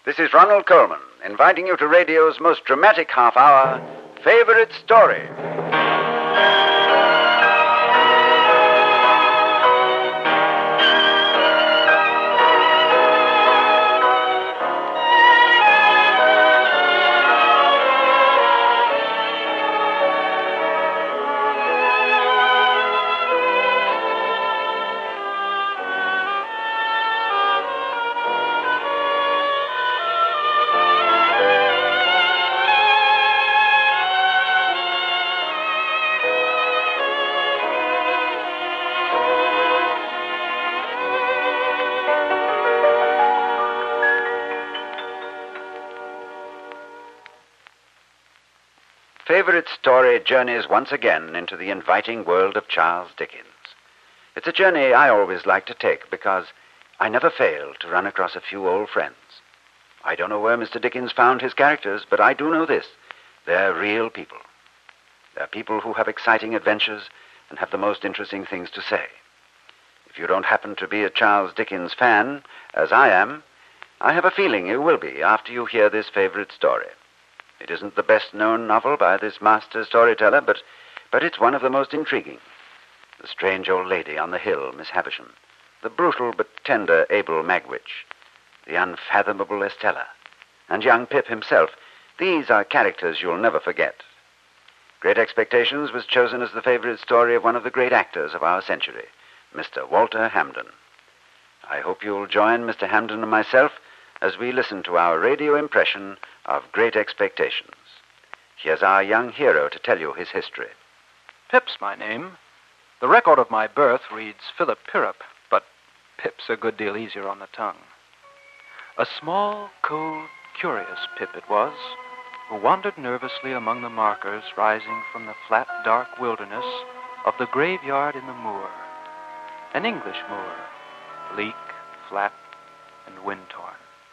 This is Ronald Coleman, inviting you to radio's most dramatic half hour, Favorite Story. Favorite Story journeys once again into the inviting world of Charles Dickens. It's a journey I always like to take because I never fail to run across a few old friends. I don't know where Mr. Dickens found his characters, but I do know this. They're real people. They're people who have exciting adventures and have the most interesting things to say. If you don't happen to be a Charles Dickens fan, as I am, I have a feeling you will be after you hear this favorite story. It isn't the best-known novel by this master storyteller, but it's one of the most intriguing. The strange old lady on the hill, Miss Havisham. The brutal but tender Abel Magwitch. The unfathomable Estella. And young Pip himself. These are characters you'll never forget. Great Expectations was chosen as the favorite story of one of the great actors of our century, Mr. Walter Hampden. I hope you'll join Mr. Hampden and myself as we listen to our radio impression of Great Expectations. Here's our young hero to tell you his history. Pip's my name. The record of my birth reads Philip Pirrup, but Pip's a good deal easier on the tongue. A small, cold, curious Pip it was, who wandered nervously among the markers rising from the flat, dark wilderness of the graveyard in the moor. An English moor, bleak, flat, and wind-torn.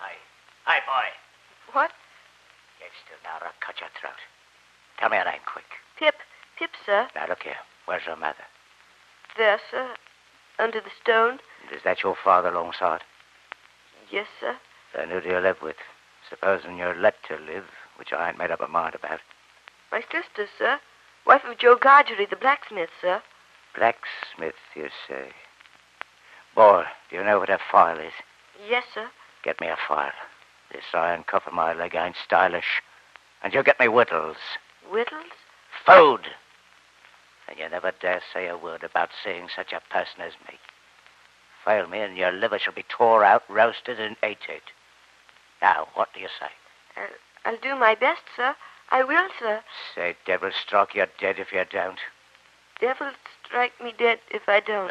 Hi, boy. What? Get still now or I'll cut your throat. Tell me your name, quick. Pip, sir. Now, look here. Where's your mother? There, sir. Under the stone. And is that your father alongside? Yes, sir. Then who do you live with? Supposing you're let to live, which I ain't made up my mind about. My sister, sir. Wife of Joe Gargery, the blacksmith, sir. Blacksmith, you say? Boy, do you know what a file is? Yes, sir. Get me a file. This iron cuff on my leg ain't stylish. And you get me whittles. Whittles? Food! And you never dare say a word about seeing such a person as me. Fail me and your liver shall be tore out, roasted, and ate. Now, what do you say? I'll do my best, sir. I will, sir. Say, devil strike you dead if you don't. Devil strike me dead if I don't.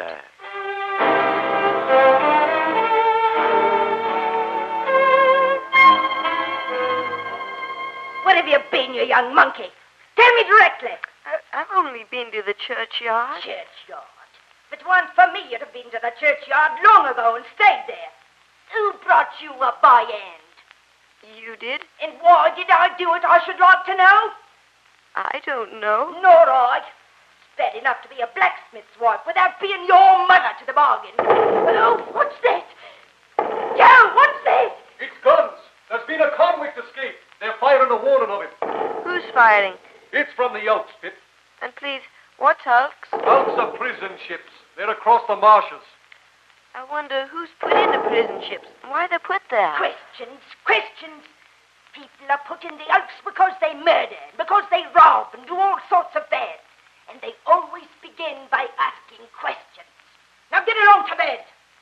Where have you been, you young monkey? Tell me directly. I've only been to the churchyard. Churchyard? If it weren't for me, you'd have been to the churchyard long ago and stayed there. Who brought you up by hand? You did? And why did I do it, I should like to know? I don't know. Nor I. It's bad enough to be a blacksmith's wife without being your mother to the bargain. Oh, what's that? Joe, what's that? It's guns. There's been a convict escape. They're firing a warning of it. Who's firing? It's from the Elks, Pip. And please, what's Hulks? Elks are prison ships. They're across the marshes. I wonder who's put in the prison ships and why they're put there. Questions. People are put in the Elks because they murder, because they rob and do all sorts of bad. And they always begin by asking questions. Now get along to bed.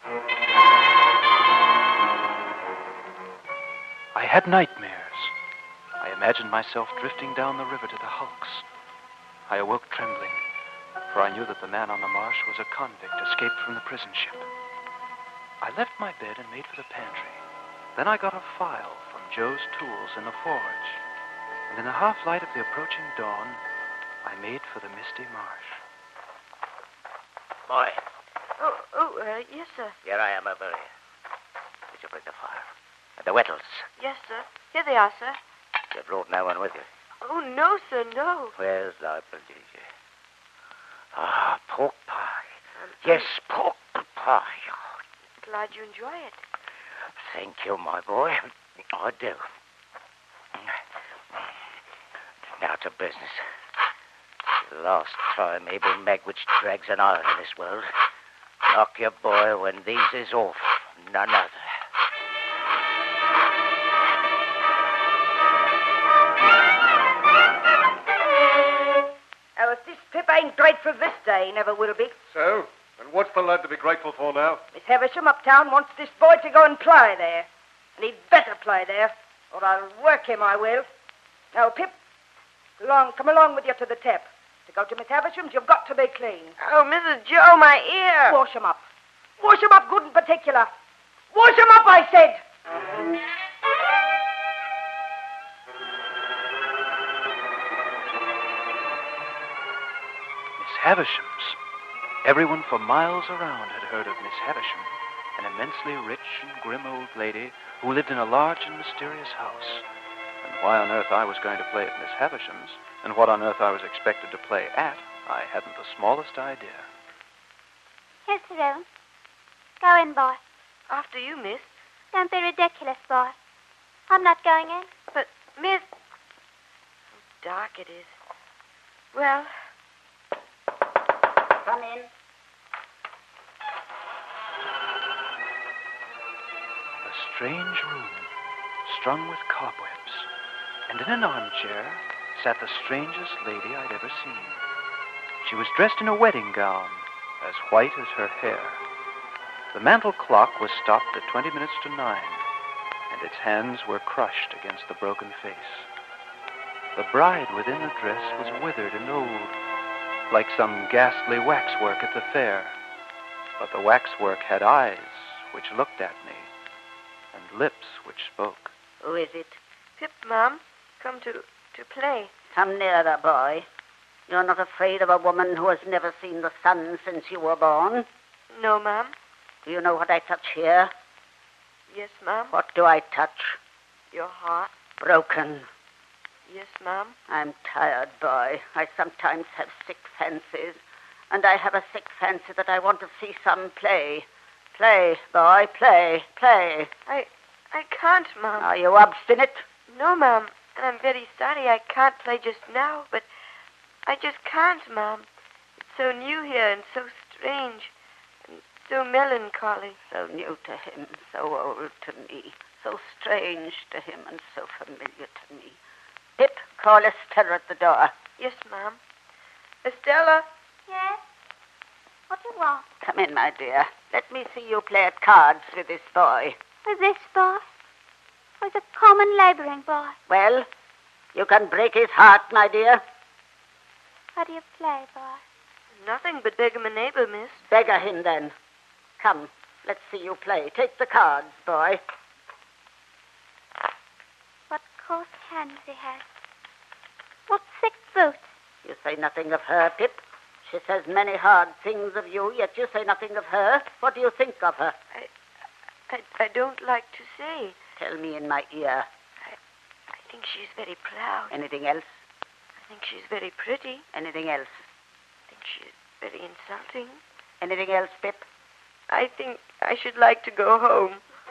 I had nightmares. I imagined myself drifting down the river to the Hulks. I awoke trembling, for I knew that the man on the marsh was a convict escaped from the prison ship. I left my bed and made for the pantry. Then I got a file from Joe's tools in the forge. And in the half-light of the approaching dawn, I made for the misty marsh. Boy. Yes, sir. Here I am over here. Did you bring the fire? And the whittles? Yes, sir. Here they are, sir. You brought no one with you? Oh, no, sir, no. Where's the Patricia? Pork pie. Yes, pork pie. Glad you enjoy it. Thank you, my boy. I do. Now to business. The last time, Abel Megwitch drags an iron in this world. Knock your boy when these is off, none other. Oh, if this Pip ain't grateful this day, he never will be. So? And what's the lad to be grateful for now? Miss Havisham uptown wants this boy to go and play there. And he'd better play there, or I'll work him, I will. Now, Pip, come along with you to the tap. To go to Miss Havisham's, you've got to be clean. Oh, Mrs. Joe, my ear. Wash 'em up. Wash 'em up good and particular. Wash 'em up, I said. Miss Havisham's. Everyone for miles around had heard of Miss Havisham, an immensely rich and grim old lady who lived in a large and mysterious house. And why on earth I was going to play at Miss Havisham's, and what on earth I was expected to play at, I hadn't the smallest idea. Here's the room. Go in, boy. After you, miss. Don't be ridiculous, boy. I'm not going in. But, miss... How dark it is. Well... Come in. A strange room, strung with cobwebs, and in an armchair sat the strangest lady I'd ever seen. She was dressed in a wedding gown, as white as her hair. The mantel clock was stopped at 20 minutes to 9, and its hands were crushed against the broken face. The bride within the dress was withered and old, like some ghastly waxwork at the fair. But the waxwork had eyes which looked at me, and lips which spoke. Who is it? Pip, Mom. Come to play. Come nearer, boy. You're not afraid of a woman who has never seen the sun since you were born? No, Mom. Do you know what I touch here? Yes, Mom. What do I touch? Your heart. Broken. Yes, Mom. I'm tired, boy. I sometimes have sick fancies. And I have a sick fancy that I want to see some play. Play, boy, play. I can't, Mom. Are you obstinate? No, Mom. And I'm very sorry I can't play just now, but I just can't, Mom. It's so new here and so strange and so melancholy. So new to him, so old to me, so strange to him and so familiar to me. Pip, call Estella at the door. Yes, Mom. Estella? Yes? What do you want? Come in, my dear. Let me see you play at cards with this boy. With this boy? With a common laboring boy? Well, you can break his heart, my dear. How do you play, boy? Nothing but beggar my neighbor, miss. Beggar him, then. Come, let's see you play. Take the cards, boy. What coarse hands he has. What thick boots. You say nothing of her, Pip. She says many hard things of you, yet you say nothing of her. What do you think of her? I don't like to say. Tell me in my ear. I think she's very proud. Anything else? I think she's very pretty. Anything else? I think she's very insulting. Anything else, Pip? I think I should like to go home.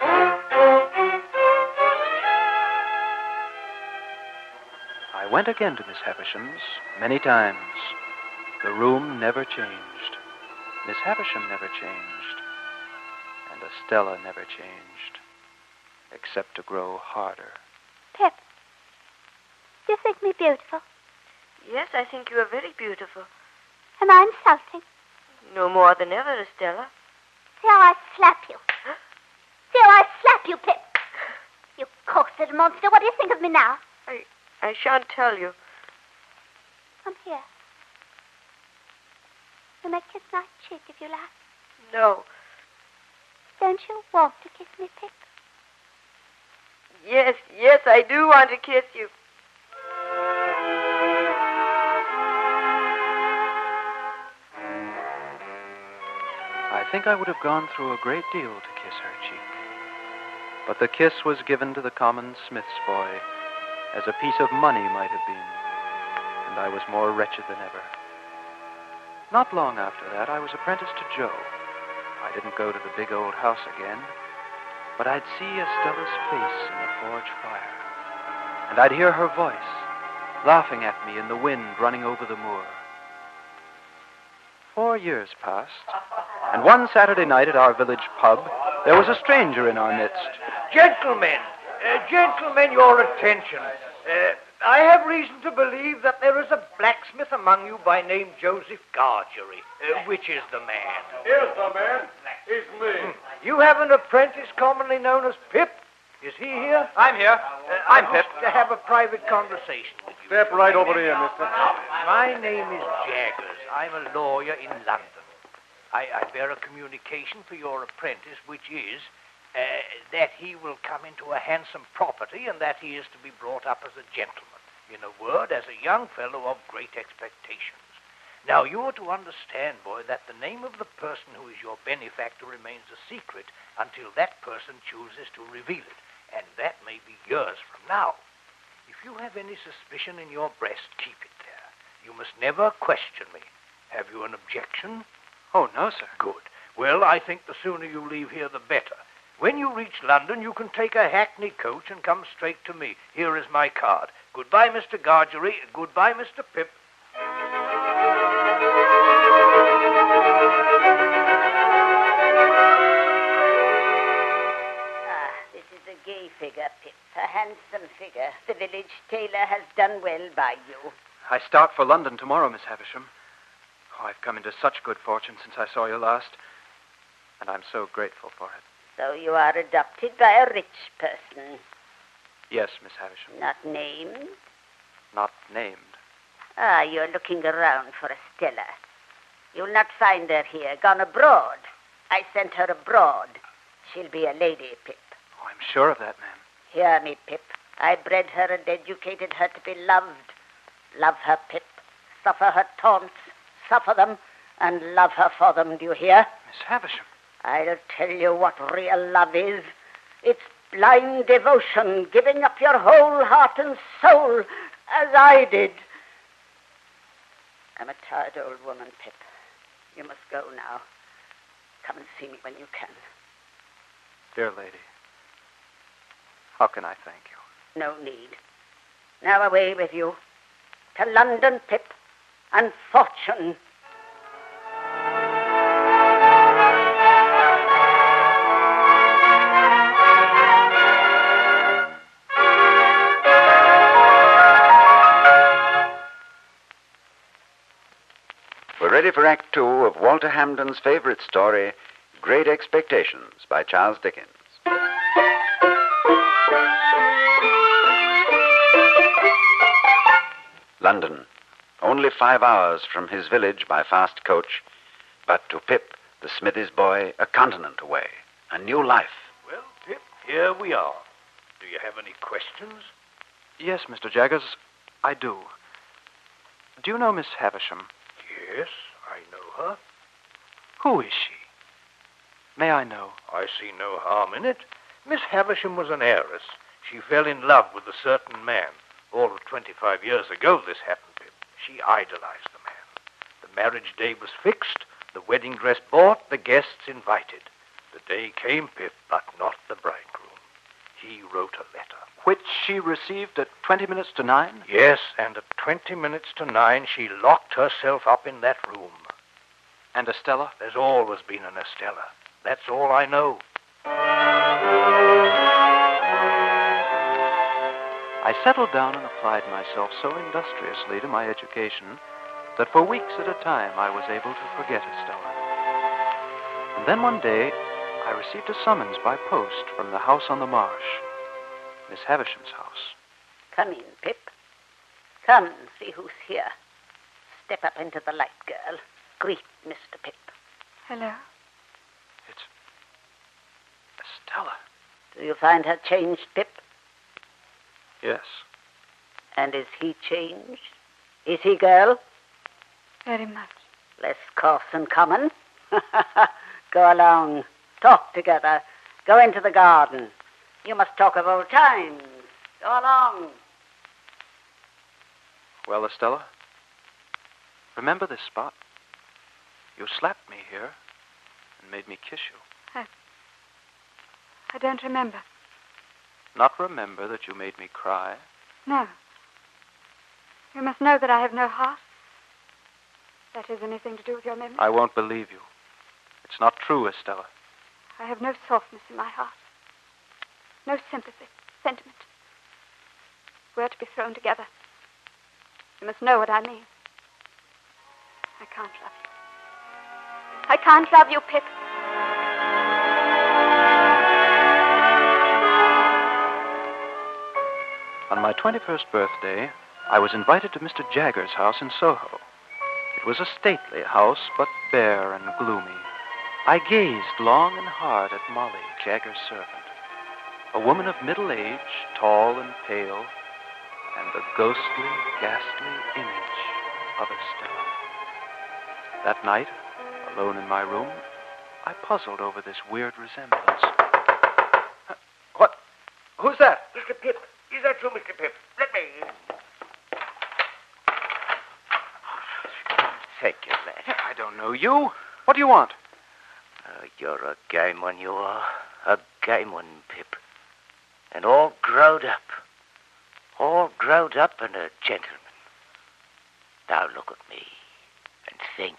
I went again to Miss Havisham's many times. The room never changed. Miss Havisham never changed. And Estella never changed, except to grow harder. Pip, do you think me beautiful? Yes, I think you are very beautiful. Am I insulting? No more than ever, Estella. See how I slap you. See how I slap you, Pip. You coarse little monster. What do you think of me now? I shan't tell you. Come here. You may kiss my cheek if you like. No. Don't you want to kiss me, Pip? Yes, I do want to kiss you. I think I would have gone through a great deal to kiss her cheek. But the kiss was given to the common smith's boy, as a piece of money might have been, and I was more wretched than ever. Not long after that, I was apprenticed to Joe. I didn't go to the big old house again, but I'd see Estella's face in the forge fire, and I'd hear her voice laughing at me in the wind running over the moor. 4 years passed, and one Saturday night at our village pub, there was a stranger in our midst. Gentlemen, your attention. I have reason to believe that there is a blacksmith among you by name Joseph Gargery. Which is the man? Here's the man. He's me. You have an apprentice commonly known as Pip. Is he here? I'm here. I'm Pip. To have a private conversation with you. Step right over here, mister. My name is Jaggers. I'm a lawyer in London. I bear a communication for your apprentice, which is that he will come into a handsome property and that he is to be brought up as a gentleman. In a word, as a young fellow of great expectations. Now, you are to understand, boy, that the name of the person who is your benefactor remains a secret until that person chooses to reveal it, and that may be years from now. If you have any suspicion in your breast, keep it there. You must never question me. Have you an objection? Oh, no, sir. Good. Well, I think the sooner you leave here, the better. When you reach London, you can take a hackney coach and come straight to me. Here is my card. Goodbye, Mr. Gargery. Goodbye, Mr. Pip. This is a gay figure, Pip. A handsome figure. The village tailor has done well by you. I start for London tomorrow, Miss Havisham. Oh, I've come into such good fortune since I saw you last, and I'm so grateful for it. So you are adopted by a rich person. Yes, Miss Havisham. Not named? Not named. Ah, you're looking around for Estella. You'll not find her here. Gone abroad. I sent her abroad. She'll be a lady, Pip. Oh, I'm sure of that, ma'am. Hear me, Pip. I bred her and educated her to be loved. Love her, Pip. Suffer her taunts. Suffer them. And love her for them, do you hear? Miss Havisham. I'll tell you what real love is. It's blind devotion, giving up your whole heart and soul, as I did. I'm a tired old woman, Pip. You must go now. Come and see me when you can. Dear lady, how can I thank you? No need. Now away with you. To London, Pip, and fortune. We're ready for Act Two of Walter Hamden's favorite story, Great Expectations, by Charles Dickens. London, only 5 hours from his village by fast coach, but to Pip, the smithy's boy, a continent away, a new life. Well, Pip, here we are. Do you have any questions? Yes, Mr. Jaggers, I do. Do you know Miss Havisham? Yes, I know her. Who is she? May I know? I see no harm in it. Miss Havisham was an heiress. She fell in love with a certain man. All of 25 years ago this happened, Pip. She idolized the man. The marriage day was fixed, the wedding dress bought, the guests invited. The day came, Pip, but not the bridegroom. He wrote a letter. Which she received at 20 minutes to 9? Yes, and at 20 minutes to 9, she locked herself up in that room. And Estella? There's always been an Estella. That's all I know. I settled down and applied myself so industriously to my education that for weeks at a time I was able to forget Estella. And then one day I received a summons by post from the house on the marsh, Miss Havisham's house. Come in, Pip. Come, see who's here. Step up into the light, girl. Greet Mr. Pip. Hello. It's Estella. Do you find her changed, Pip? Yes. And is he changed? Is he, girl? Very much. Less coarse and common? Go along. Talk together. Go into the garden. You must talk of old times. Go along. Well, Estella, remember this spot? You slapped me here and made me kiss you. I don't remember. Not remember that you made me cry? No. You must know that I have no heart. That has anything to do with your memory. I won't believe you. It's not true, Estella. I have no softness in my heart. No sympathy, sentiment. We're to be thrown together. You must know what I mean. I can't love you. I can't love you, Pip. On my 21st birthday, I was invited to Mr. Jagger's house in Soho. It was a stately house, but bare and gloomy. I gazed long and hard at Molly, Jagger's servant, a woman of middle age, tall and pale, and the ghostly, ghastly image of Estella. That night, alone in my room, I puzzled over this weird resemblance. What? Who's that? Mr. Pip. Is that you, Mr. Pip? Let me in. Thank you, lad. I don't know you. What do you want? You're a game one, you are. A game one, Pip. And all growed up. All growed up and a gentleman. Now look at me and think.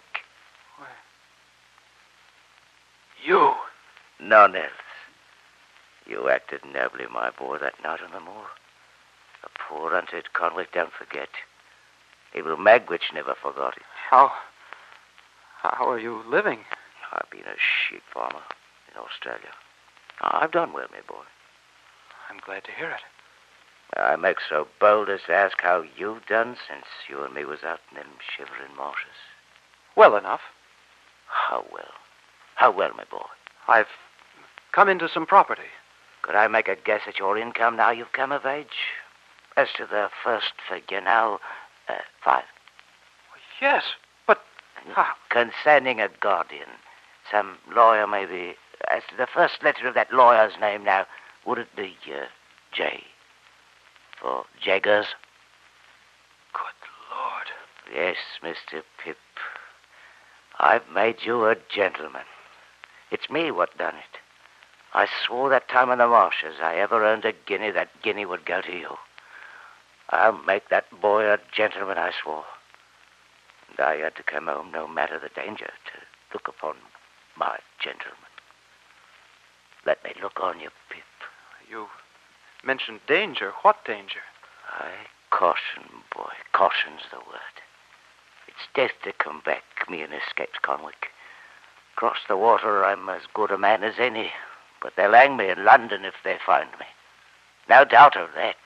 You? None else. You acted nobly, my boy, that night on the moor. The poor hunted Conwick don't forget. Even Magwitch never forgot it. How are you living? I've been a sheep farmer in Australia. I've done well, my boy. I'm glad to hear it. I make so bold as to ask how you've done since you and me was out in them shivering marshes. Well enough. How well? How well, my boy? I've come into some property. Could I make a guess at your income now you've come of age? As to the first figure now, 5. Yes, but... Concerning a guardian, some lawyer maybe. As to the first letter of that lawyer's name now, would it be J? For Jaggers? Good Lord. Yes, Mr. Pip. I've made you a gentleman. It's me what done it. I swore that time in the marshes I ever earned a guinea, that guinea would go to you. I'll make that boy a gentleman, I swore. And I had to come home, no matter the danger, to look upon my gentleman. Let me look on you, Pip. You mentioned danger. What danger? Caution, boy. Caution's the word. It's death to come back, me and escaped Conwick. Across the water, I'm as good a man as any. But they'll hang me in London if they find me. No doubt of that.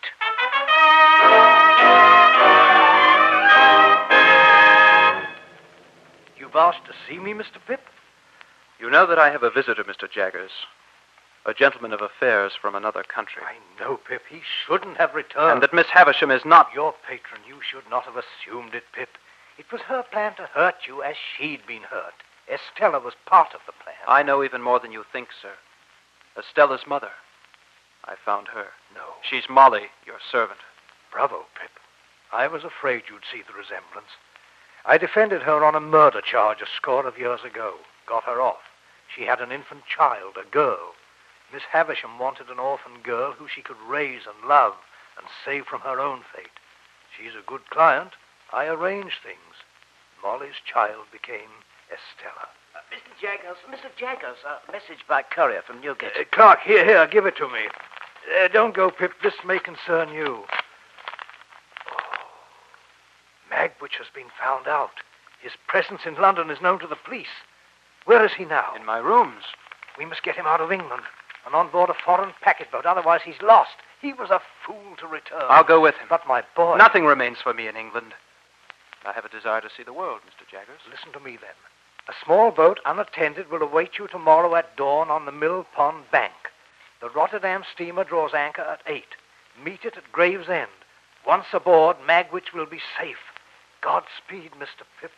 You've asked to see me, Mr. Pip? You know that I have a visitor, Mr. Jaggers. A gentleman of affairs from another country. I know, Pip. He shouldn't have returned. And that Miss Havisham is not... Your patron. You should not have assumed it, Pip. It was her plan to hurt you as she'd been hurt. Estella was part of the plan. I know even more than you think, sir. Estella's mother. I found her. No. She's Molly, your servant. Bravo, Pip. I was afraid you'd see the resemblance. I defended her on a murder charge a score of years ago. Got her off. She had an infant child, a girl. Miss Havisham wanted an orphan girl who she could raise and love and save from her own fate. She's a good client. I arranged things. Molly's child became Estella. Mr. Jaggers, a message by courier from Newgate. Clark, here, give it to me. Don't go, Pip. This may concern you. Oh, Magwitch has been found out. His presence in London is known to the police. Where is he now? In my rooms. We must get him out of England and on board a foreign packet boat. Otherwise, he's lost. He was a fool to return. I'll go with him. But my boy... Nothing remains for me in England. I have a desire to see the world, Mr. Jaggers. Listen to me, then. A small boat, unattended, will await you tomorrow at dawn on the Mill Pond Bank. The Rotterdam steamer draws anchor at 8. Meet it at Gravesend. Once aboard, Magwitch will be safe. Godspeed, Mr. Pip.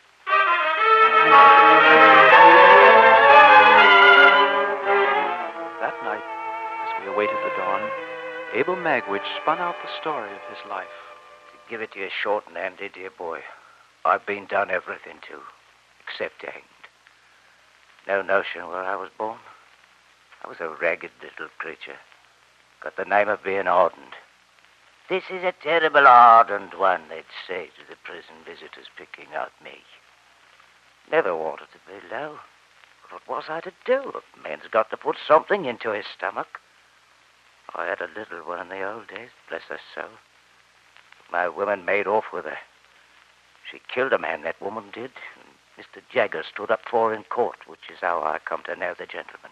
That night, as we awaited the dawn, Abel Magwitch spun out the story of his life. To give it to you short and handy, dear boy, I've been done everything to, except hanged. No notion where I was born. I was a ragged little creature. Got the name of being ardent. This is a terrible ardent one, they'd say to the prison visitors picking out me. Never wanted to be low. What was I to do? A man's got to put something into his stomach. I had a little one in the old days, bless her soul. My woman made off with her. She killed a man, that woman did. And Mr. Jagger stood up for her in court, which is how I come to know the gentleman.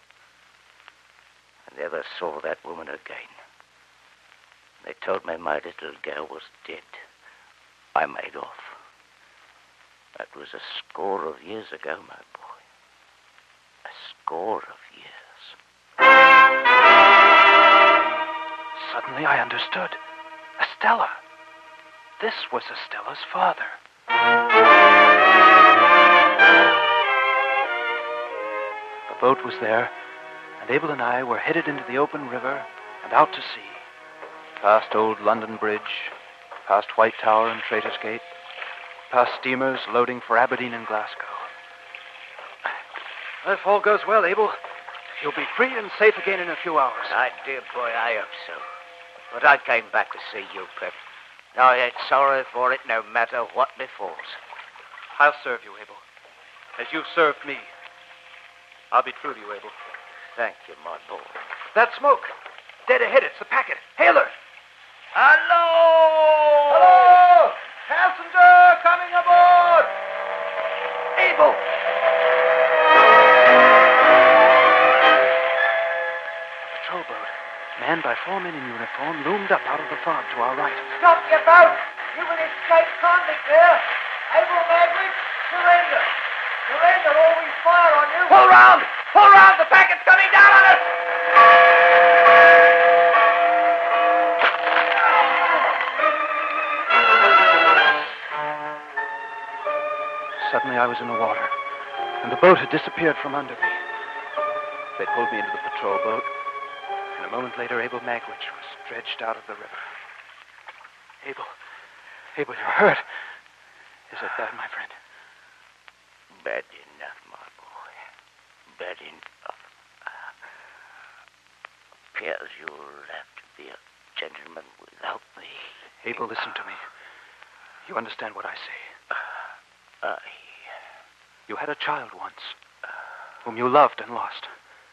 I never saw that woman again. They told me my little girl was dead. I made off. That was a score of years ago, my boy. A score of years. Suddenly I understood. Estella. This was Estella's father. The boat was there, and Abel and I were headed into the open river and out to sea. Past old London Bridge, past White Tower and Traitor's Gate, past steamers loading for Aberdeen and Glasgow. If all goes well, Abel, you'll be free and safe again in a few hours. My dear boy, I hope so. But I came back to see you, Pip. I ain't sorry for it, no matter what befalls. I'll serve you, Abel, as you've served me. I'll be true to you, Abel. Thank you, my boy. That smoke! Dead ahead, it's the packet. Hail her! Hello! Hello! Passenger coming aboard! Abel! The patrol boat, manned by 4 men in uniform, loomed up out of the fog to our right. Stop your boat! You will escape convict there! Abel Magwitch, surrender! Surrender or we fire on you! Pull round! Pull round! The packet's coming down on us! Suddenly I was in the water, and the boat had disappeared from under me. They pulled me into the patrol boat, and a moment later Abel Magwitch was dredged out of the river. Abel, you're hurt. Is it bad, my friend? Bad enough, my boy. Bad enough. Appears you'll have to be a gentleman without me. Abel, listen to me. You understand what I say. You had a child once, whom you loved and lost.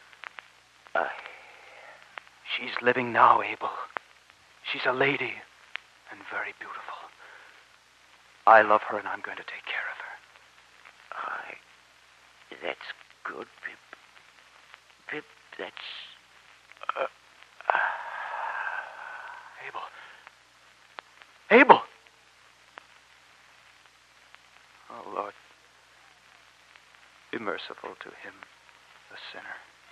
She's living now, Abel. She's a lady and very beautiful. I love her, and I'm going to take care of her. That's good, Pip. Pip, that's... Abel! Oh, Lord, be merciful to him, the sinner.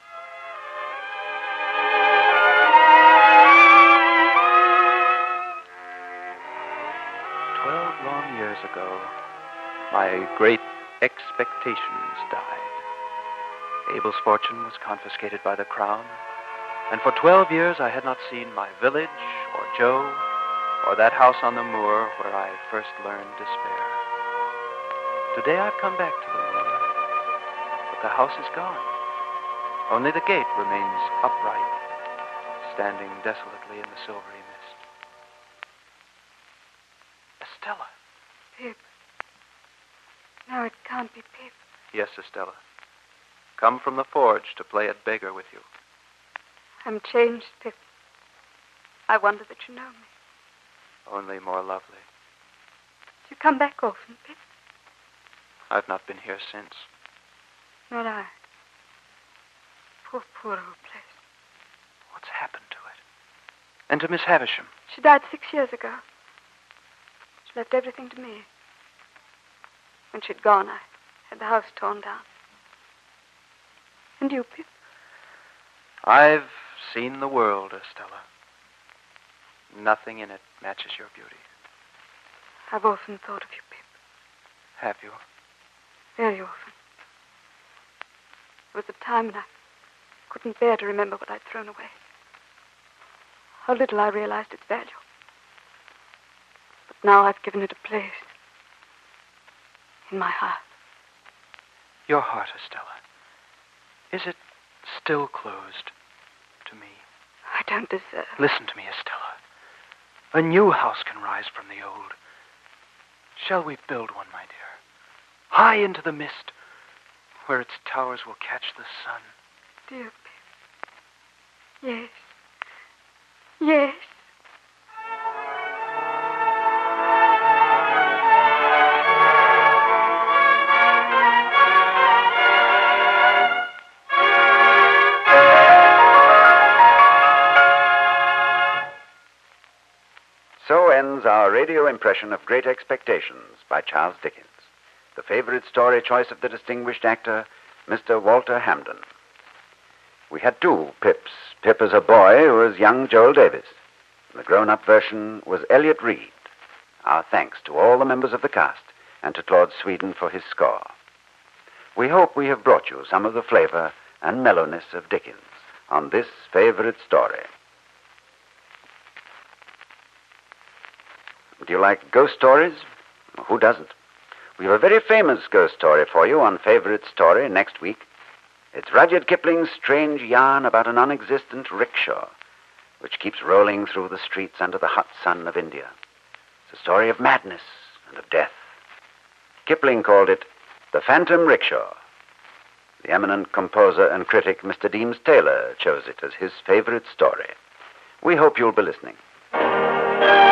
Long years ago, my great expectations died. Abel's fortune was confiscated by the crown, and for 12 years I had not seen my village, or Joe, or that house on the moor where I first learned despair. Today I've come back to the moor, but the house is gone. Only the gate remains upright, standing desolately in the silvery mist. Estella. Pip. No, it can't be Pip. Yes, Estella. Come from the forge to play at beggar with you. I'm changed, Pip. I wonder that you know me. Only more lovely. Do you come back often, Pip? I've not been here since. Nor I. Poor old place. What's happened to it? And to Miss Havisham? She died 6 years ago. She left everything to me. When she'd gone, I had the house torn down. And you, Pip? I've seen the world, Estella. Nothing in it matches your beauty. I've often thought of you, Pip. Have you? Very often. There was a time when I couldn't bear to remember what I'd thrown away. How little I realized its value. But now I've given it a place in my heart. Your heart, Estella. Is it still closed to me. I don't deserve. Listen to me, Estella. A new house can rise from the old. Shall we build one, my dear? High into the mist, where its towers will catch the sun. Dear Pip. Yes. Yes. So ends our radio impression of Great Expectations by Charles Dickens, the favorite story choice of the distinguished actor, Mr. Walter Hamden. We had two Pips. Pip as a boy who was young Joel Davis. The grown-up version was Elliot Reed. Our thanks to all the members of the cast and to Claude Sweden for his score. We hope we have brought you some of the flavor and mellowness of Dickens on this favorite story. Do you like ghost stories? Who doesn't? We have a very famous ghost story for you on Favorite Story next week. It's Rudyard Kipling's strange yarn about an non-existent rickshaw, which keeps rolling through the streets under the hot sun of India. It's a story of madness and of death. Kipling called it The Phantom Rickshaw. The eminent composer and critic, Mr. Deems Taylor, chose it as his favorite story. We hope you'll be listening.